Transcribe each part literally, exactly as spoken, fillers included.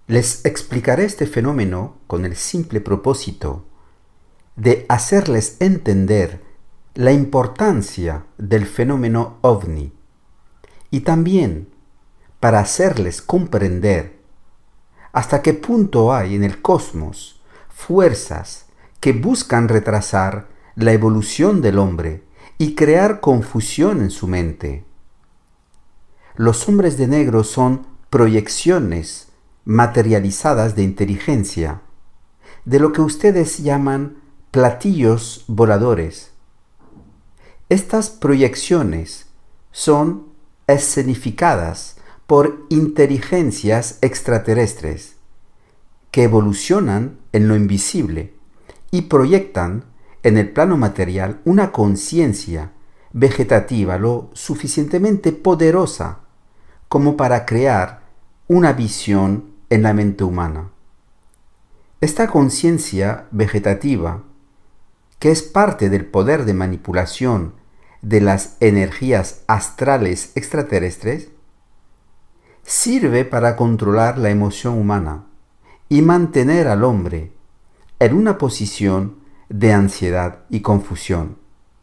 Les explicaré este fenómeno con el simple propósito de hacerles entender la importancia del fenómeno ovni y también para hacerles comprender hasta qué punto hay en el cosmos fuerzas que buscan retrasar la evolución del hombre y crear confusión en su mente. Los hombres de negro son proyecciones materializadas de inteligencia, de lo que ustedes llaman platillos voladores. Estas proyecciones son escenificadas por inteligencias extraterrestres que evolucionan en lo invisible y proyectan en el plano material una conciencia vegetativa lo suficientemente poderosa como para crear una visión en la mente humana. Esta conciencia vegetativa, que es parte del poder de manipulación de las energías astrales extraterrestres, sirve para controlar la emoción humana y mantener al hombre en una posición de ansiedad y confusión.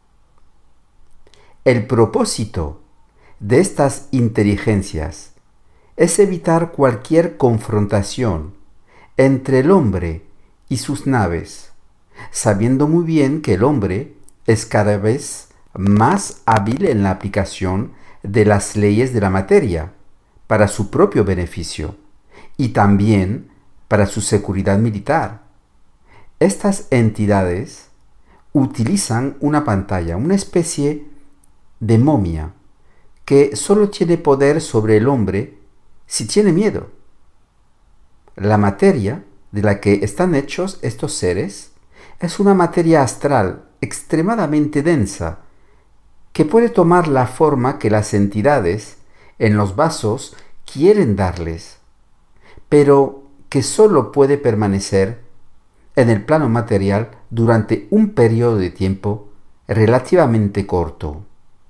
El propósito de estas inteligencias es evitar cualquier confrontación entre el hombre y sus naves, sabiendo muy bien que el hombre es cada vez más hábil en la aplicación de las leyes de la materia para su propio beneficio y también para su seguridad militar. Estas entidades utilizan una pantalla, una especie de momia, que solo tiene poder sobre el hombre si tiene miedo. La materia de la que están hechos estos seres es una materia astral extremadamente densa, que puede tomar la forma que las entidades en los vasos quieren darles, pero que solo puede permanecer en el plano material durante un periodo de tiempo relativamente corto.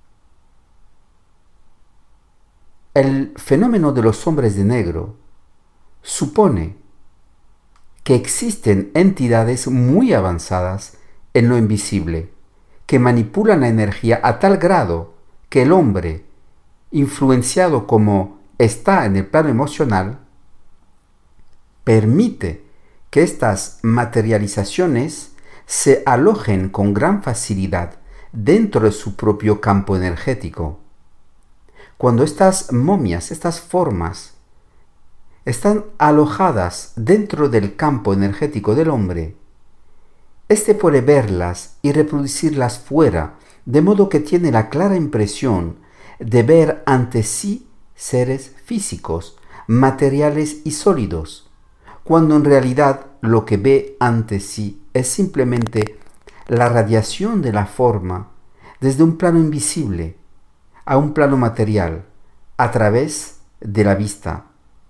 El fenómeno de los hombres de negro supone que existen entidades muy avanzadas en lo invisible, que manipulan la energía a tal grado que el hombre, influenciado como está en el plano emocional, permite que estas materializaciones se alojen con gran facilidad dentro de su propio campo energético. Cuando estas momias, estas formas, están alojadas dentro del campo energético del hombre, éste puede verlas y reproducirlas fuera, de modo que tiene la clara impresión de ver ante sí seres físicos, materiales y sólidos, cuando en realidad lo que ve ante sí es simplemente la radiación de la forma desde un plano invisible a un plano material a través de la vista.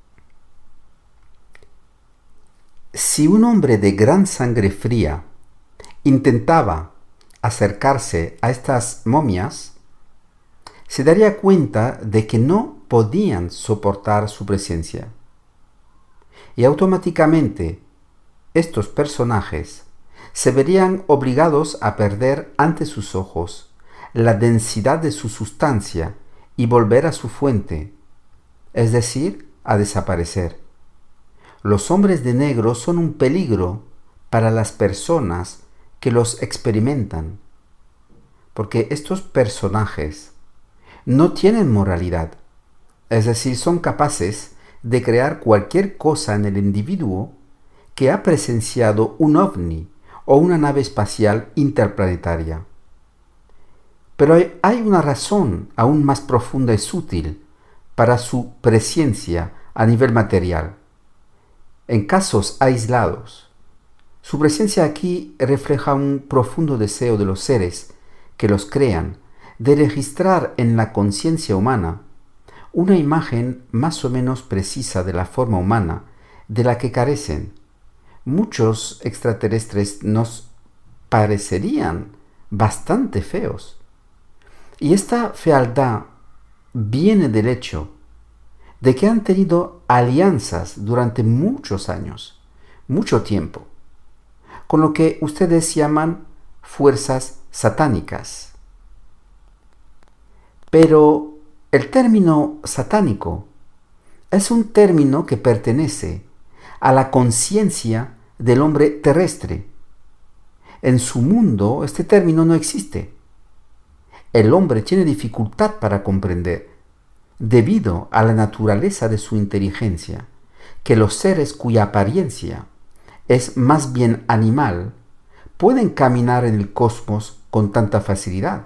Si un hombre de gran sangre fría intentaba acercarse a estas momias, se daría cuenta de que no podían soportar su presencia. Y automáticamente estos personajes se verían obligados a perder ante sus ojos la densidad de su sustancia y volver a su fuente, es decir, a desaparecer. Los hombres de negro son un peligro para las personas que los experimentan, porque estos personajes no tienen moralidad, es decir, son capaces de crear cualquier cosa en el individuo que ha presenciado un ovni o una nave espacial interplanetaria. Pero hay, hay una razón aún más profunda y sutil para su presencia a nivel material. En casos aislados, su presencia aquí refleja un profundo deseo de los seres que los crean de registrar en la conciencia humana una imagen más o menos precisa de la forma humana de la que carecen. Muchos extraterrestres nos parecerían bastante feos. Y esta fealdad viene del hecho de que han tenido alianzas durante muchos años, mucho tiempo, con lo que ustedes llaman fuerzas satánicas. Pero el término satánico es un término que pertenece a la conciencia del hombre terrestre. En su mundo este término no existe. El hombre tiene dificultad para comprender, debido a la naturaleza de su inteligencia, que los seres cuya apariencia es más bien animal pueden caminar en el cosmos con tanta facilidad.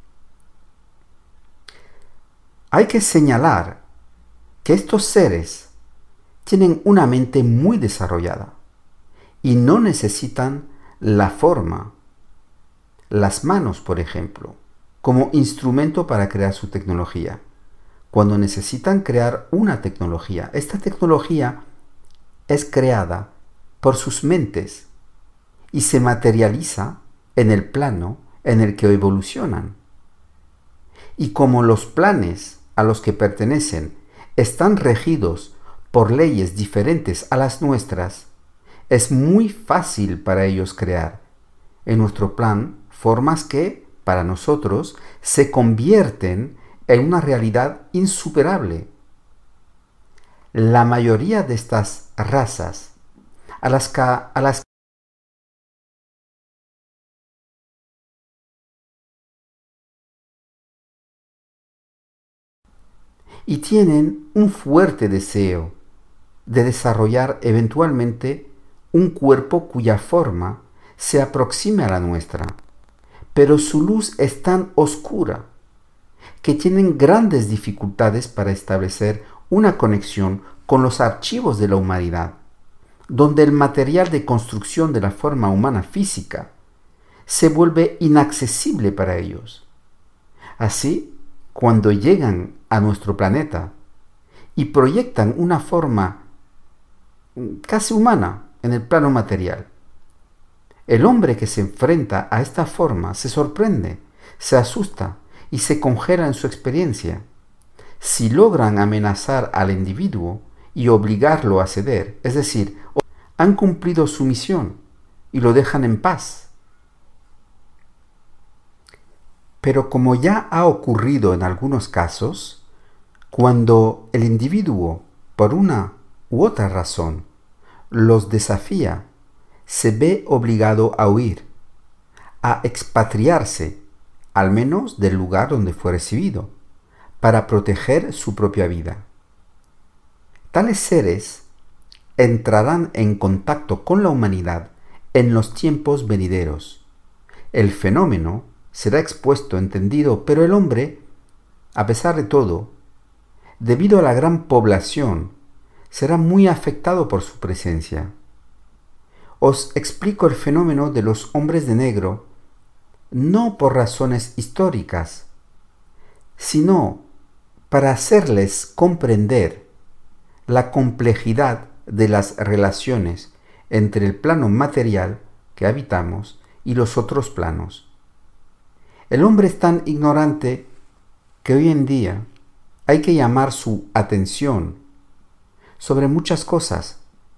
Hay que señalar que estos seres tienen una mente muy desarrollada y no necesitan la forma, las manos, por ejemplo, como instrumento para crear su tecnología. Cuando necesitan crear una tecnología, esta tecnología es creada por sus mentes y se materializa en el plano en el que evolucionan. Y como los planes a los que pertenecen están regidos por leyes diferentes a las nuestras, es muy fácil para ellos crear en nuestro plan formas que, para nosotros, se convierten en una realidad insuperable. La mayoría de estas razas, a las que, a las y tienen un fuerte deseo de desarrollar eventualmente un cuerpo cuya forma se aproxime a la nuestra, pero su luz es tan oscura que tienen grandes dificultades para establecer una conexión con los archivos de la humanidad, donde el material de construcción de la forma humana física se vuelve inaccesible para ellos. Así, cuando llegan a nuestro planeta y proyectan una forma casi humana en el plano material, el hombre que se enfrenta a esta forma se sorprende, se asusta y se congela en su experiencia. Si logran amenazar al individuo y obligarlo a ceder, es decir, han cumplido su misión y lo dejan en paz. Pero como ya ha ocurrido en algunos casos, cuando el individuo, por una u otra razón, los desafía, se ve obligado a huir, a expatriarse, al menos del lugar donde fue recibido, para proteger su propia vida. Tales seres entrarán en contacto con la humanidad en los tiempos venideros. El fenómeno será expuesto, entendido, pero el hombre, a pesar de todo, debido a la gran población, será muy afectado por su presencia. Os explico el fenómeno de los hombres de negro no por razones históricas, sino para hacerles comprender la complejidad de las relaciones entre el plano material que habitamos y los otros planos. El hombre es tan ignorante que hoy en día hay que llamar su atención sobre muchas cosas.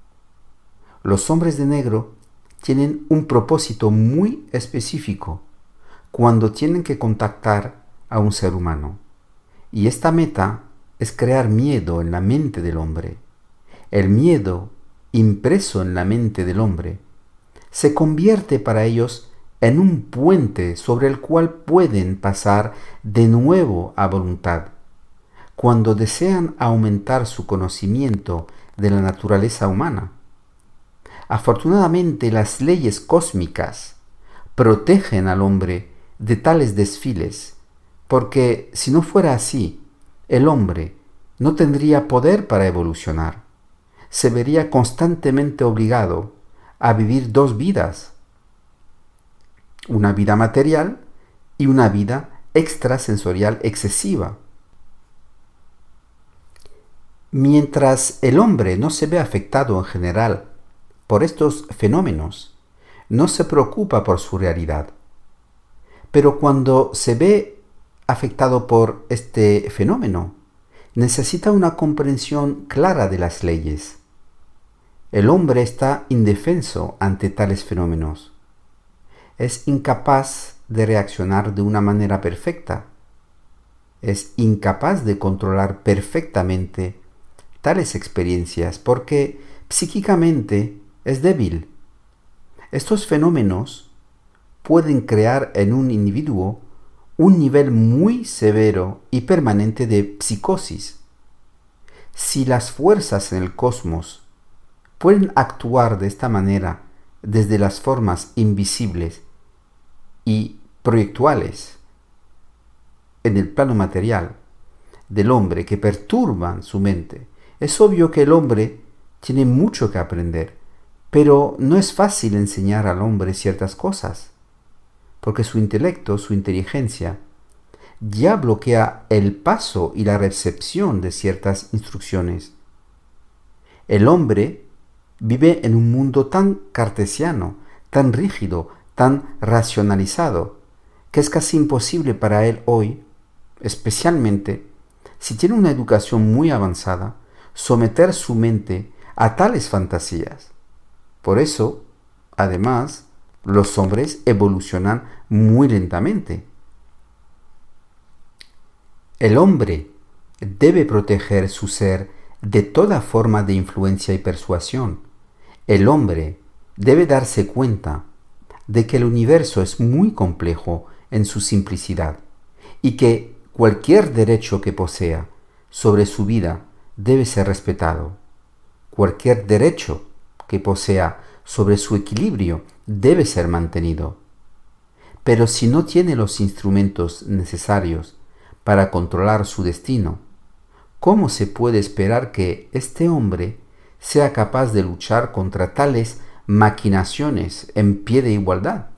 Los hombres de negro tienen un propósito muy específico cuando tienen que contactar a un ser humano. Y esta meta es crear miedo en la mente del hombre. El miedo impreso en la mente del hombre se convierte para ellos en un puente sobre el cual pueden pasar de nuevo a voluntad, cuando desean aumentar su conocimiento de la naturaleza humana. Afortunadamente, las leyes cósmicas protegen al hombre de tales desfiles, porque si no fuera así, el hombre no tendría poder para evolucionar. Se vería constantemente obligado a vivir dos vidas, una vida material y una vida extrasensorial excesiva. Mientras el hombre no se ve afectado en general por estos fenómenos, no se preocupa por su realidad. Pero cuando se ve afectado por este fenómeno, necesita una comprensión clara de las leyes. El hombre está indefenso ante tales fenómenos. Es incapaz de reaccionar de una manera perfecta. Es incapaz de controlar perfectamente tales experiencias porque psíquicamente es débil. Estos fenómenos pueden crear en un individuo un nivel muy severo y permanente de psicosis. Si las fuerzas en el cosmos pueden actuar de esta manera desde las formas invisibles y proyectuales en el plano material del hombre que perturban su mente, es obvio que el hombre tiene mucho que aprender, pero no es fácil enseñar al hombre ciertas cosas, porque su intelecto, su inteligencia, ya bloquea el paso y la recepción de ciertas instrucciones. El hombre vive en un mundo tan cartesiano, tan rígido, tan racionalizado, que es casi imposible para él hoy, especialmente si tiene una educación muy avanzada, someter su mente a tales fantasías. Por eso, además, los hombres evolucionan muy lentamente. El hombre debe proteger su ser de toda forma de influencia y persuasión. El hombre debe darse cuenta de que el universo es muy complejo en su simplicidad y que cualquier derecho que posea sobre su vida debe ser respetado. Cualquier derecho que posea sobre su equilibrio debe ser mantenido. Pero si no tiene los instrumentos necesarios para controlar su destino, ¿cómo se puede esperar que este hombre sea capaz de luchar contra tales maquinaciones en pie de igualdad?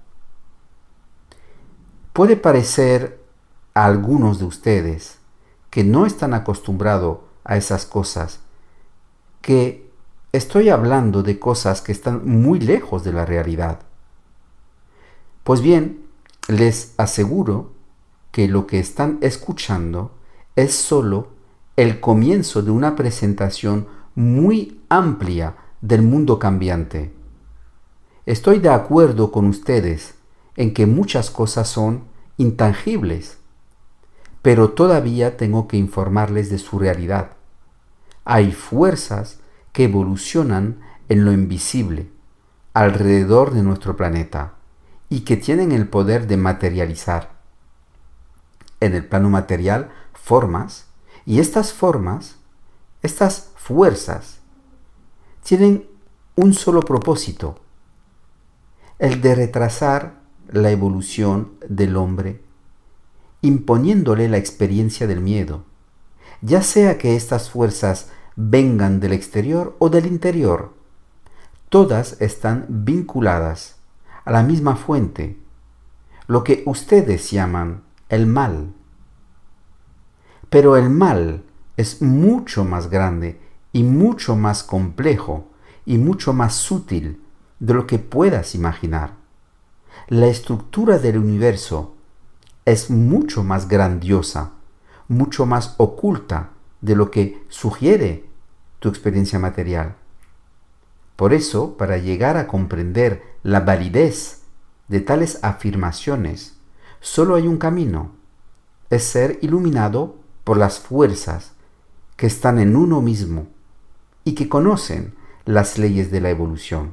Puede parecer a algunos de ustedes que no están acostumbrados a esas cosas, que estoy hablando de cosas que están muy lejos de la realidad. Pues bien, les aseguro que lo que están escuchando es solo el comienzo de una presentación muy amplia del mundo cambiante. Estoy de acuerdo con ustedes en que muchas cosas son intangibles, pero todavía tengo que informarles de su realidad. Hay fuerzas que evolucionan en lo invisible, alrededor de nuestro planeta, y que tienen el poder de materializar en el plano material formas, y estas formas, estas fuerzas, tienen un solo propósito, el de retrasar la evolución del hombre, imponiéndole la experiencia del miedo, ya sea que estas fuerzas vengan del exterior o del interior. Todas están vinculadas a la misma fuente, lo que ustedes llaman el mal. Pero el mal es mucho más grande y mucho más complejo y mucho más sutil de lo que puedas imaginar. La estructura del universo es mucho más grandiosa, mucho más oculta de lo que sugiere tu experiencia material. Por eso, para llegar a comprender la validez de tales afirmaciones, solo hay un camino: es ser iluminado por las fuerzas que están en uno mismo y que conocen las leyes de la evolución.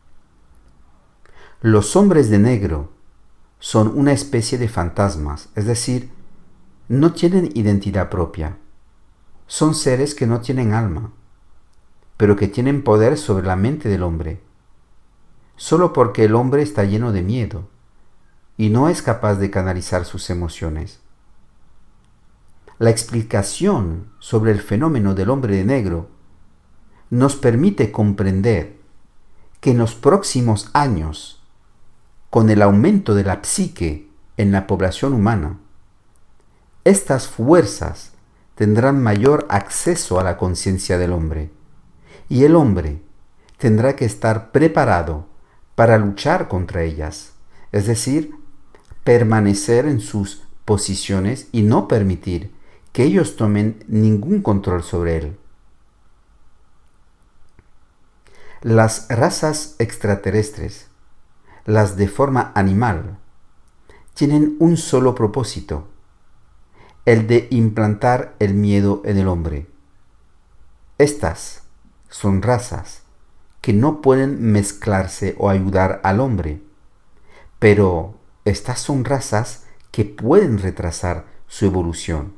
Los hombres de negro son una especie de fantasmas, es decir, no tienen identidad propia. Son seres que no tienen alma, pero que tienen poder sobre la mente del hombre, solo porque el hombre está lleno de miedo y no es capaz de canalizar sus emociones. La explicación sobre el fenómeno del hombre de negro nos permite comprender que en los próximos años, con el aumento de la psique en la población humana, estas fuerzas tendrán mayor acceso a la conciencia del hombre, y el hombre tendrá que estar preparado para luchar contra ellas, es decir, permanecer en sus posiciones y no permitir que ellos tomen ningún control sobre él. Las razas extraterrestres, las de forma animal, tienen un solo propósito, el de implantar el miedo en el hombre. Estas son razas que no pueden mezclarse o ayudar al hombre, pero estas son razas que pueden retrasar su evolución.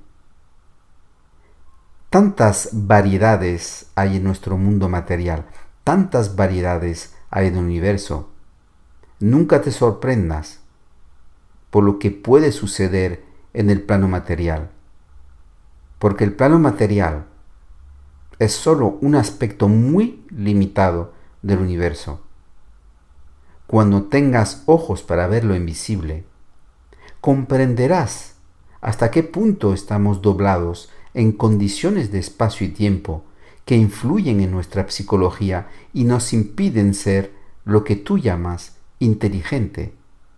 Tantas variedades hay en nuestro mundo material, tantas variedades hay en el universo. Nunca te sorprendas por lo que puede suceder en el plano material, porque el plano material es solo un aspecto muy limitado del universo. Cuando tengas ojos para ver lo invisible, comprenderás hasta qué punto estamos doblados en condiciones de espacio y tiempo que influyen en nuestra psicología y nos impiden ser lo que tú llamas inteligente.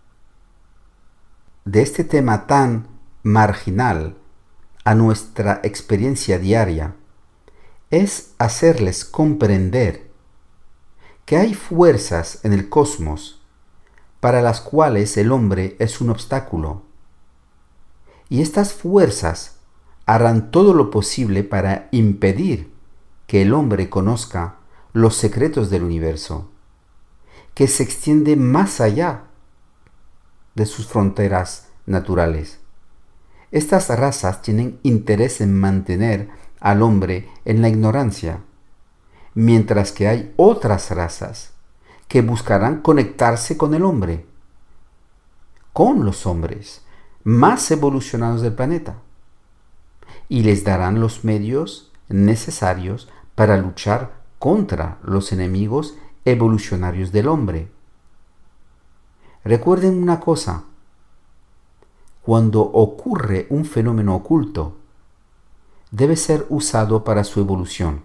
De este tema tan marginal a nuestra experiencia diaria es hacerles comprender que hay fuerzas en el cosmos para las cuales el hombre es un obstáculo. Y estas fuerzas harán todo lo posible para impedir que el hombre conozca los secretos del universo, que se extiende más allá de sus fronteras naturales. Estas razas tienen interés en mantener al hombre en la ignorancia, mientras que hay otras razas que buscarán conectarse con el hombre, con los hombres más evolucionados del planeta, y les darán los medios necesarios para luchar contra los enemigos evolucionarios del hombre. Recuerden una cosa: cuando ocurre un fenómeno oculto, debe ser usado para su evolución.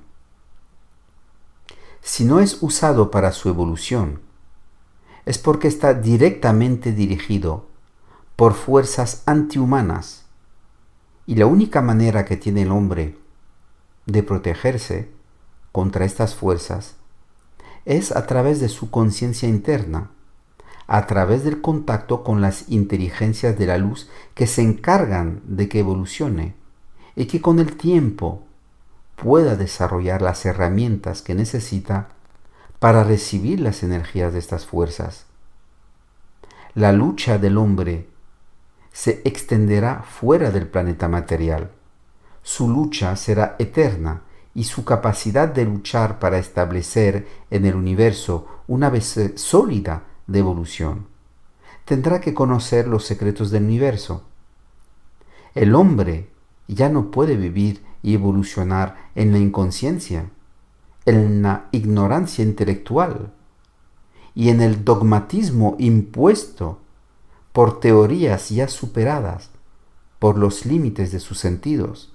Si no es usado para su evolución, es porque está directamente dirigido por fuerzas antihumanas, y la única manera que tiene el hombre de protegerse contra estas fuerzas es a través de su conciencia interna, a través del contacto con las inteligencias de la luz que se encargan de que evolucione y que con el tiempo pueda desarrollar las herramientas que necesita para recibir las energías de estas fuerzas. La lucha del hombre se extenderá fuera del planeta material. Su lucha será eterna y su capacidad de luchar para establecer en el universo una base sólida de evolución tendrá que conocer los secretos del universo. El hombre ya no puede vivir y evolucionar en la inconsciencia, en la ignorancia intelectual y en el dogmatismo impuesto por teorías ya superadas por los límites de sus sentidos.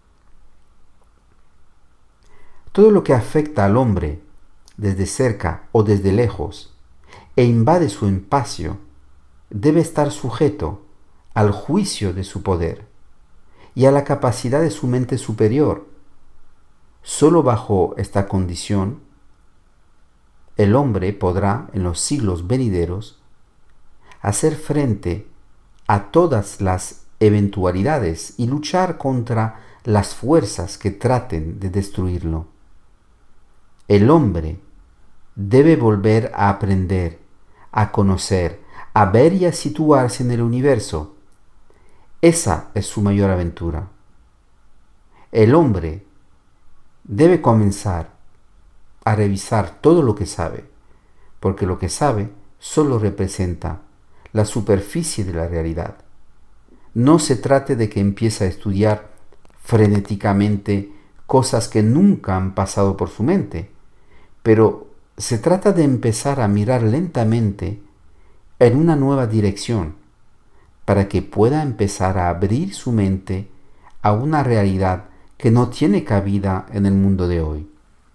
Todo lo que afecta al hombre desde cerca o desde lejos e invade su espacio debe estar sujeto al juicio de su poder y a la capacidad de su mente superior. Solo bajo esta condición, el hombre podrá, en los siglos venideros, hacer frente a todas las eventualidades y luchar contra las fuerzas que traten de destruirlo. El hombre debe volver a aprender, a conocer, a ver y a situarse en el universo. Esa es su mayor aventura. El hombre debe comenzar a revisar todo lo que sabe, porque lo que sabe solo representa la superficie de la realidad. No se trate de que empiece a estudiar frenéticamente cosas que nunca han pasado por su mente, pero se trata de empezar a mirar lentamente en una nueva dirección para que pueda empezar a abrir su mente a una realidad que no tiene cabida en el mundo de hoy.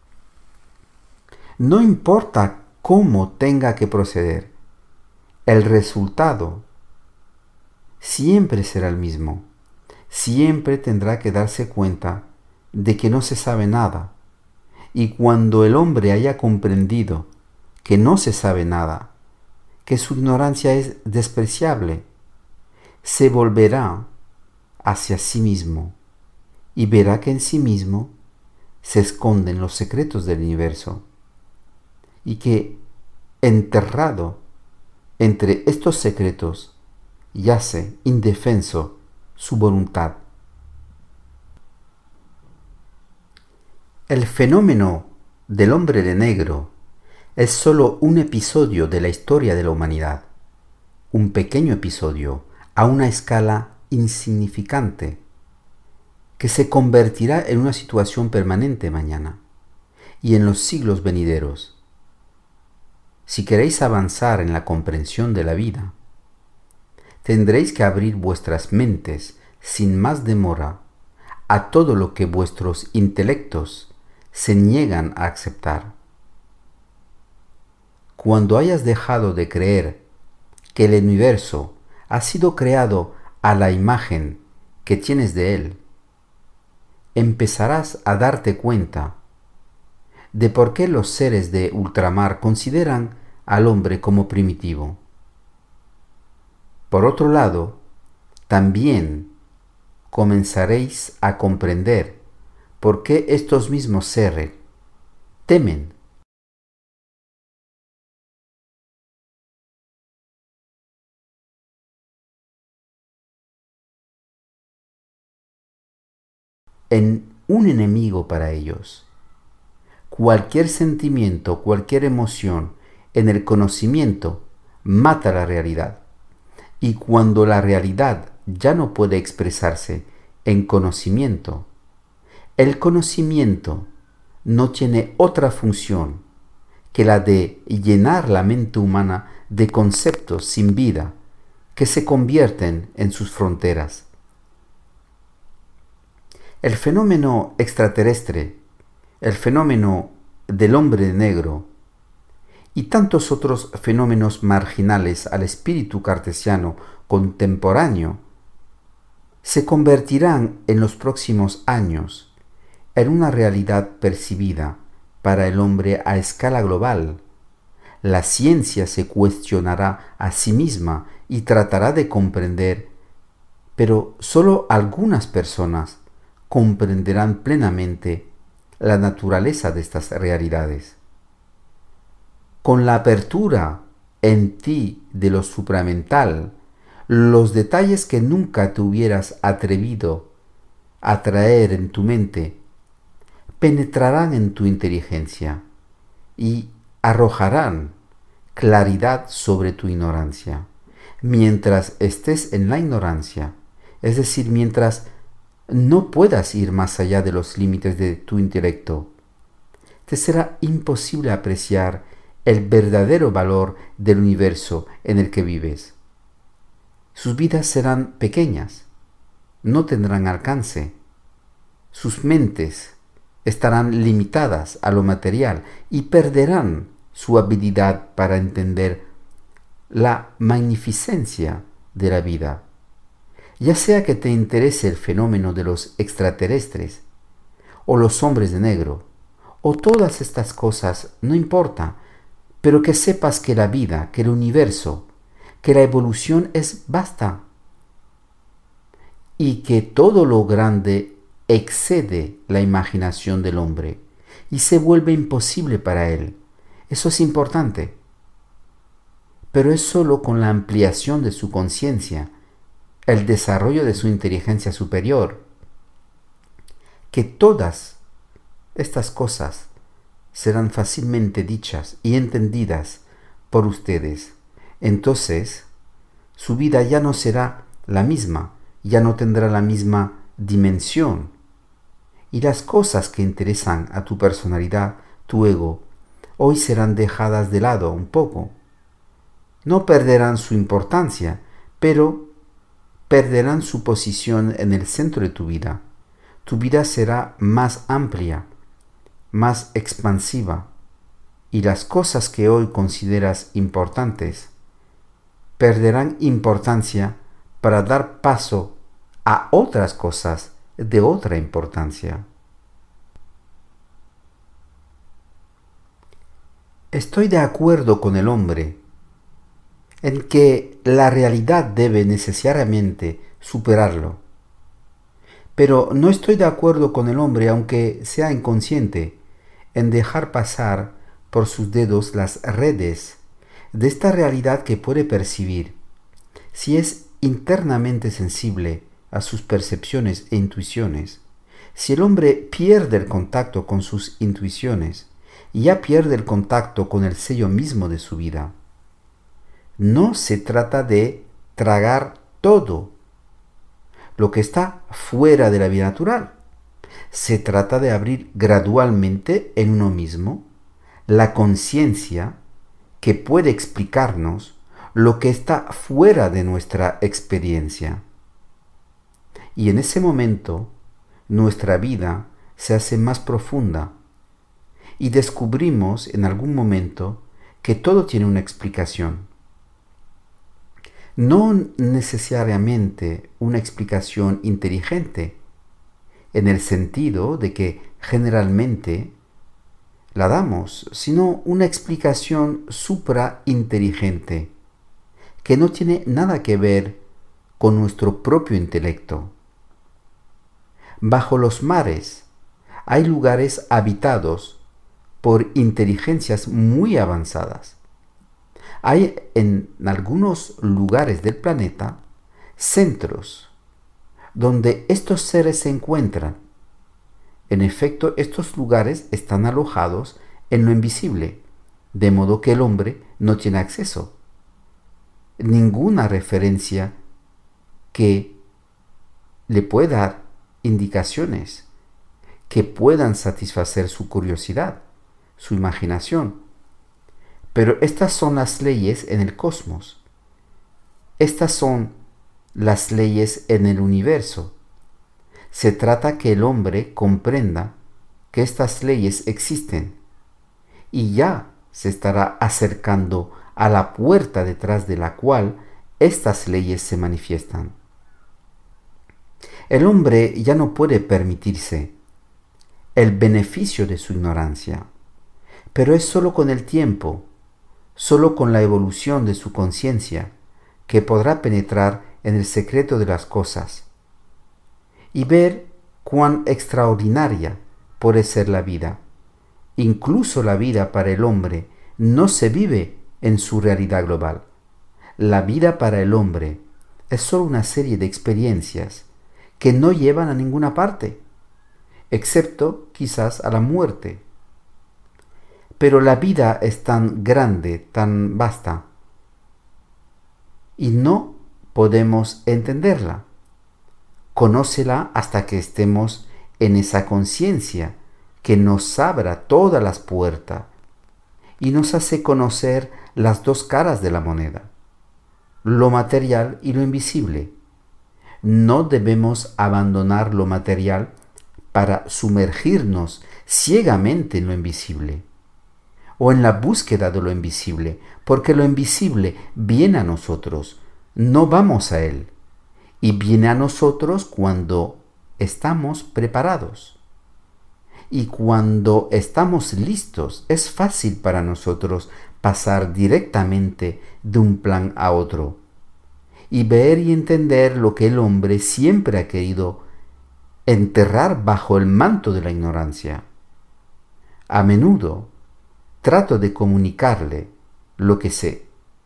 No importa cómo tenga que proceder, el resultado siempre será el mismo. siempre tendrá que darse cuenta de que no se sabe nada. Y cuando el hombre haya comprendido que no se sabe nada, que su ignorancia es despreciable, se volverá hacia sí mismo y verá que en sí mismo se esconden los secretos del universo y que enterrado entre estos secretos yace indefenso su voluntad. El fenómeno del hombre de negro es sólo un episodio de la historia de la humanidad, un pequeño episodio a una escala insignificante que se convertirá en una situación permanente mañana y en los siglos venideros. Si queréis avanzar en la comprensión de la vida, tendréis que abrir vuestras mentes sin más demora a todo lo que vuestros intelectos se niegan a aceptar. Cuando hayas dejado de creer que el universo ha sido creado a la imagen que tienes de él, empezarás a darte cuenta de por qué los seres de ultramar consideran al hombre como primitivo. Por otro lado, también comenzaréis a comprender por qué estos mismos seres temen en un enemigo para ellos. Cualquier sentimiento, cualquier emoción en el conocimiento mata la realidad. Y cuando la realidad ya no puede expresarse en conocimiento, el conocimiento no tiene otra función que la de llenar la mente humana de conceptos sin vida que se convierten en sus fronteras. El fenómeno extraterrestre, el fenómeno del hombre negro y tantos otros fenómenos marginales al espíritu cartesiano contemporáneo se convertirán en los próximos años en una realidad percibida para el hombre a escala global. La ciencia se cuestionará a sí misma y tratará de comprender, pero solo algunas personas comprenderán plenamente la naturaleza de estas realidades. Con la apertura en ti de lo supramental, los detalles que nunca te hubieras atrevido a traer en tu mente penetrarán en tu inteligencia y arrojarán claridad sobre tu ignorancia. Mientras estés en la ignorancia, es decir, mientras no puedas ir más allá de los límites de tu intelecto, te será imposible apreciar el verdadero valor del universo en el que vives. Sus vidas serán pequeñas, no tendrán alcance. Sus mentes estarán limitadas a lo material y perderán su habilidad para entender la magnificencia de la vida. Ya sea que te interese el fenómeno de los extraterrestres, o los hombres de negro, o todas estas cosas, no importa, pero que sepas que la vida, que el universo, que la evolución es vasta, y que todo lo grande excede la imaginación del hombre, y se vuelve imposible para él. Eso es importante, pero es sólo con la ampliación de su conciencia, el desarrollo de su inteligencia superior, que todas estas cosas serán fácilmente dichas y entendidas por ustedes. Entonces, su vida ya no será la misma, ya no tendrá la misma dimensión. Y las cosas que interesan a tu personalidad, tu ego, hoy serán dejadas de lado un poco. No perderán su importancia, pero perderán su posición en el centro de tu vida. Tu vida será más amplia, más expansiva, y las cosas que hoy consideras importantes perderán importancia para dar paso a otras cosas de otra importancia. Estoy de acuerdo con el hombre en que la realidad debe necesariamente superarlo. Pero no estoy de acuerdo con el hombre, aunque sea inconsciente, en dejar pasar por sus dedos las redes de esta realidad que puede percibir, si es internamente sensible a sus percepciones e intuiciones. Si el hombre pierde el contacto con sus intuiciones, ya pierde el contacto con el sello mismo de su vida. No se trata de tragar todo lo que está fuera de la vida natural. Se trata de abrir gradualmente en uno mismo la conciencia que puede explicarnos lo que está fuera de nuestra experiencia. Y en ese momento nuestra vida se hace más profunda y descubrimos en algún momento que todo tiene una explicación. No necesariamente una explicación inteligente, en el sentido de que generalmente la damos, sino una explicación suprainteligente, que no tiene nada que ver con nuestro propio intelecto. Bajo los mares hay lugares habitados por inteligencias muy avanzadas. Hay en algunos lugares del planeta centros donde estos seres se encuentran. En efecto, estos lugares están alojados en lo invisible, de modo que el hombre no tiene acceso. Ninguna referencia que le pueda dar indicaciones que puedan satisfacer su curiosidad, su imaginación. Pero estas son las leyes en el cosmos. Estas son las leyes en el universo. Se trata que el hombre comprenda que estas leyes existen y ya se estará acercando a la puerta detrás de la cual estas leyes se manifiestan. El hombre ya no puede permitirse el beneficio de su ignorancia, pero es sólo con el tiempo, sólo con la evolución de su conciencia, que podrá penetrar en el secreto de las cosas y ver cuán extraordinaria puede ser la vida. Incluso la vida para el hombre no se vive en su realidad global. La vida para el hombre es solo una serie de experiencias que no llevan a ninguna parte, excepto quizás a la muerte. Pero la vida es tan grande, tan vasta, y no podemos entenderla. Conócela hasta que estemos en esa conciencia que nos abra todas las puertas y nos hace conocer las dos caras de la moneda, lo material y lo invisible. No debemos abandonar lo material para sumergirnos ciegamente en lo invisible o en la búsqueda de lo invisible, porque lo invisible viene a nosotros, no vamos a él, y viene a nosotros cuando estamos preparados. Y cuando estamos listos, es fácil para nosotros pasar directamente de un plan a otro y ver y entender lo que el hombre siempre ha querido enterrar bajo el manto de la ignorancia. A menudo trato de comunicarle lo que sé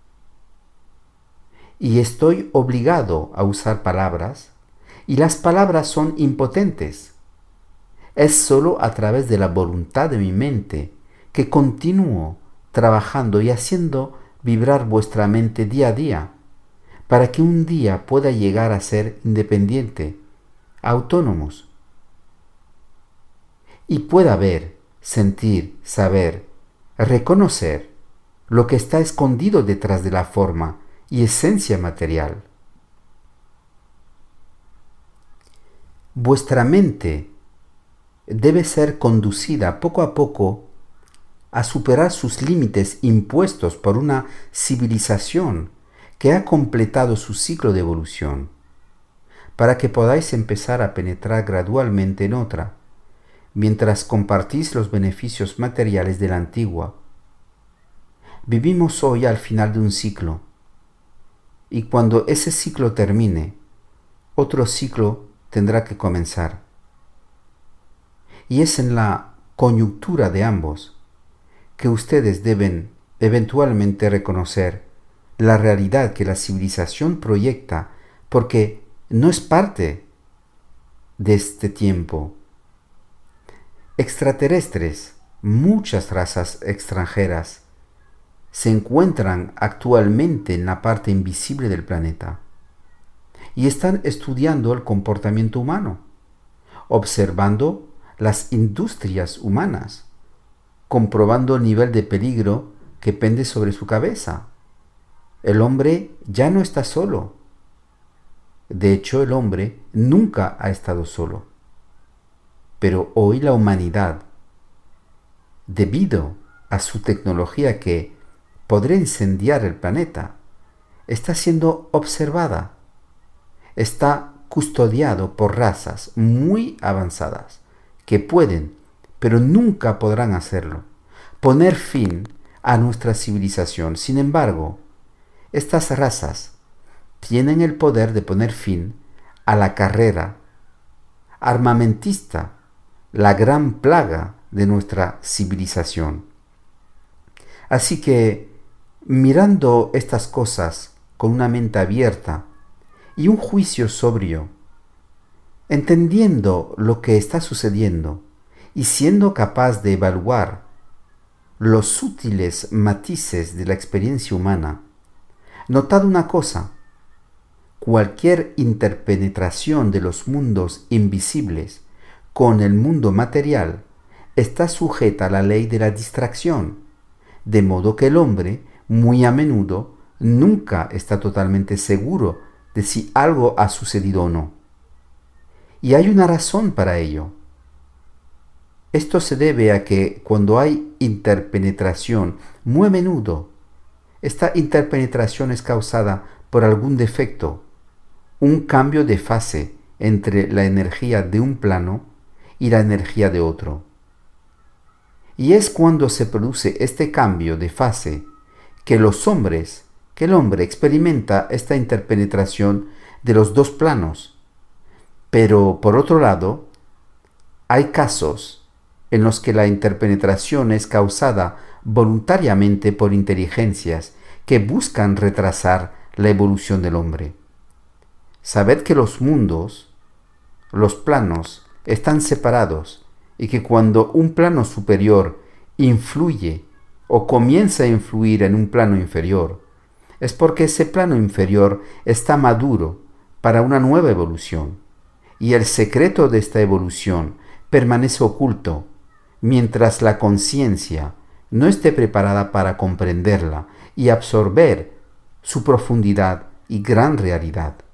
y estoy obligado a usar palabras, y las palabras son impotentes. Es sólo a través de la voluntad de mi mente que continúo trabajando y haciendo vibrar vuestra mente día a día, para que un día pueda llegar a ser independiente, autónomos, y pueda ver, sentir, saber, reconocer lo que está escondido detrás de la forma y esencia material. Vuestra mente debe ser conducida poco a poco a superar sus límites impuestos por una civilización que ha completado su ciclo de evolución, para que podáis empezar a penetrar gradualmente en otra, mientras compartís los beneficios materiales de la antigua. Vivimos hoy al final de un ciclo, y cuando ese ciclo termine, otro ciclo tendrá que comenzar. Y es en la coyuntura de ambos que ustedes deben eventualmente reconocer la realidad que la civilización proyecta, porque no es parte de este tiempo. Extraterrestres, muchas razas extranjeras, se encuentran actualmente en la parte invisible del planeta y están estudiando el comportamiento humano, observando las industrias humanas, comprobando el nivel de peligro que pende sobre su cabeza. El hombre ya no está solo. De hecho, el hombre nunca ha estado solo. Pero hoy la humanidad, debido a su tecnología que podría incendiar el planeta, está siendo observada, está custodiado por razas muy avanzadas que pueden, pero nunca podrán hacerlo, poner fin a nuestra civilización. Sin embargo, estas razas tienen el poder de poner fin a la carrera armamentista, la gran plaga de nuestra civilización. Así que, mirando estas cosas con una mente abierta y un juicio sobrio, entendiendo lo que está sucediendo y siendo capaz de evaluar los sutiles matices de la experiencia humana, notad una cosa: cualquier interpenetración de los mundos invisibles con el mundo material está sujeta a la ley de la distracción, de modo que el hombre, muy a menudo, nunca está totalmente seguro de si algo ha sucedido o no. Y hay una razón para ello. Esto se debe a que cuando hay interpenetración, muy a menudo, esta interpenetración es causada por algún defecto, un cambio de fase entre la energía de un plano y la energía de otro. Y es cuando se produce este cambio de fase que los hombres, que el hombre experimenta esta interpenetración de los dos planos. Pero por otro lado, hay casos en los que la interpenetración es causada voluntariamente por inteligencias que buscan retrasar la evolución del hombre. Sabed que los mundos, los planos, están separados y que cuando un plano superior influye o comienza a influir en un plano inferior, es porque ese plano inferior está maduro para una nueva evolución, y el secreto de esta evolución permanece oculto mientras la conciencia no esté preparada para comprenderla y absorber su profundidad y gran realidad.